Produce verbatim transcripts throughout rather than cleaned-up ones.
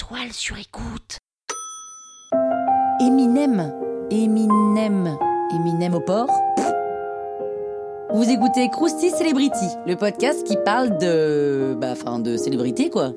toile sur écoute. Eminem, Eminem, Eminem au port. Vous écoutez Krusty Celebrity, le podcast qui parle de... Bah, enfin, de célébrité, quoi.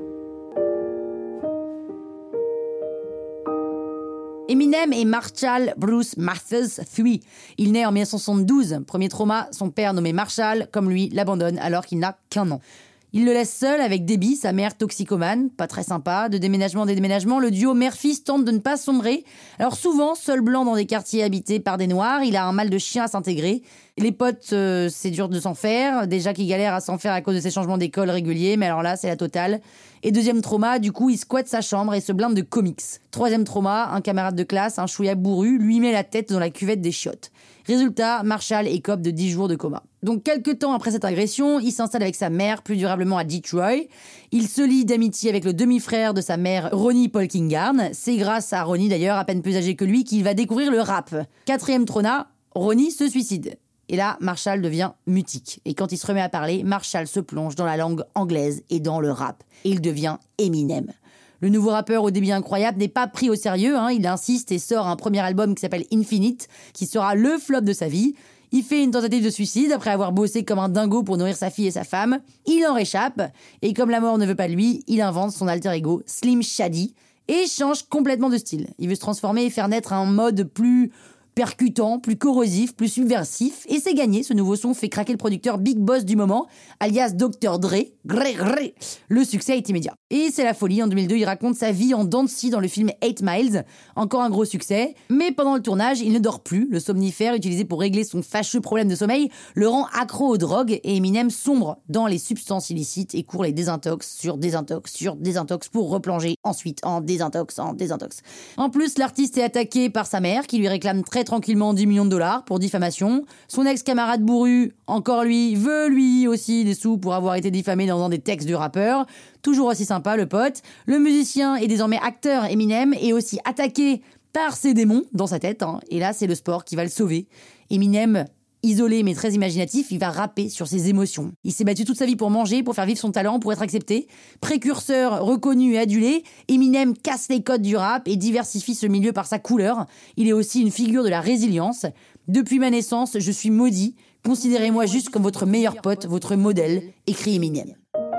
Eminem est Marshall Bruce Mathers trois. Il naît en dix-neuf cent soixante-douze. Premier trauma, son père nommé Marshall, comme lui, l'abandonne alors qu'il n'a qu'un an. Il le laisse seul avec Debbie, sa mère toxicomane, pas très sympa. De déménagement en déménagement, le duo mère-fils tente de ne pas sombrer. Alors souvent, seul blanc dans des quartiers habités par des noirs, il a un mal de chien à s'intégrer. Les potes, euh, c'est dur de s'en faire. Déjà qu'il galère à s'en faire à cause de ses changements d'école réguliers, mais alors là, c'est la totale. Et deuxième trauma, du coup, il squatte sa chambre et se blinde de comics. Troisième trauma, un camarade de classe, un chouïa bourru, lui met la tête dans la cuvette des chiottes. Résultat, Marshall écope de dix jours de coma. Donc, quelques temps après cette agression, il s'installe avec sa mère, plus durablement à Detroit. Il se lie d'amitié avec le demi-frère de sa mère, Ronnie Polkingarn. C'est grâce à Ronnie, d'ailleurs, à peine plus âgé que lui, qu'il va découvrir le rap. Quatrième trauma, Ronnie se suicide. Et là, Marshall devient mutique. Et quand il se remet à parler, Marshall se plonge dans la langue anglaise et dans le rap. Et il devient Eminem. Le nouveau rappeur au débit incroyable n'est pas pris au sérieux, hein. Il insiste et sort un premier album qui s'appelle Infinite, qui sera le flop de sa vie. Il fait une tentative de suicide après avoir bossé comme un dingo pour nourrir sa fille et sa femme. Il en réchappe, et comme la mort ne veut pas de lui, il invente son alter ego, Slim Shady, et change complètement de style. Il veut se transformer et faire naître un mode plus percutant, plus corrosif, plus subversif, et c'est gagné. Ce nouveau son fait craquer le producteur Big Boss du moment, alias docteur Dre. Gré, gré. Le succès est immédiat. Et c'est la folie. En deux mille deux, il raconte sa vie en dents de scie dans le film Eight Miles. Encore un gros succès. Mais pendant le tournage, il ne dort plus. Le somnifère utilisé pour régler son fâcheux problème de sommeil le rend accro aux drogues, et Eminem sombre dans les substances illicites et court les désintox sur désintox sur désintox pour replonger ensuite en désintox en désintox. En plus, l'artiste est attaqué par sa mère qui lui réclame très tranquillement dix millions de dollars pour diffamation. Son ex-camarade bourru, encore lui, veut lui aussi des sous pour avoir été diffamé dans un des textes du rappeur. Toujours aussi sympa, le pote. Le musicien et désormais acteur Eminem est aussi attaqué par ses démons dans sa tête, hein. Et là, c'est le sport qui va le sauver. Eminem, isolé mais très imaginatif, il va rapper sur ses émotions. Il s'est battu toute sa vie pour manger, pour faire vivre son talent, pour être accepté. Précurseur reconnu et adulé, Eminem casse les codes du rap et diversifie ce milieu par sa couleur. Il est aussi une figure de la résilience. Depuis ma naissance, je suis maudit. Considérez-moi juste comme votre meilleur pote, votre modèle, écrit Eminem.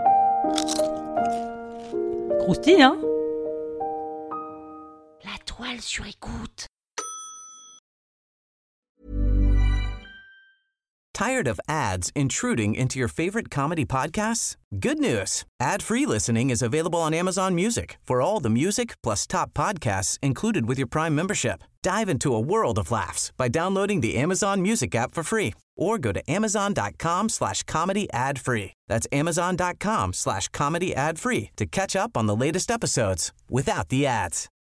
Croustille, hein? La toile sur écoute. Tired of ads intruding into your favorite comedy podcasts? Good news. Ad-free listening is available on Amazon Music for all the music plus top podcasts included with your Prime membership. Dive into a world of laughs by downloading the Amazon Music app for free or go to amazon.com slash comedy ad free. That's amazon.com slash comedy ad free to catch up on the latest episodes without the ads.